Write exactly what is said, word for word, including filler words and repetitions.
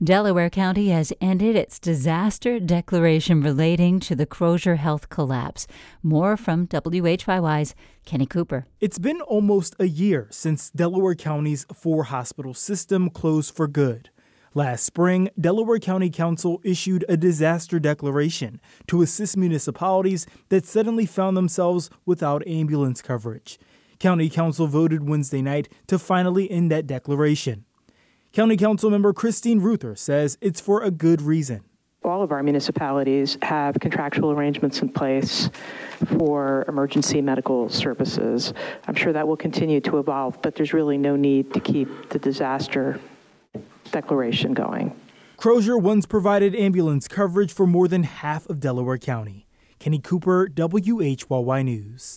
Delaware County has ended its disaster declaration relating to the Crozier Health collapse. More from W H Y Y's Kenny Cooper. It's been almost a year since Delaware County's four-hospital system closed for good. Last spring, Delaware County Council issued a disaster declaration to assist municipalities that suddenly found themselves without ambulance coverage. County Council voted Wednesday night to finally end that declaration. County Council member Christine Ruther says it's for a good reason. All of our municipalities have contractual arrangements in place for emergency medical services. I'm sure that will continue to evolve, but there's really no need to keep the disaster declaration going. Crozier once provided ambulance coverage for more than half of Delaware County. Kenny Cooper, W H Y Y News.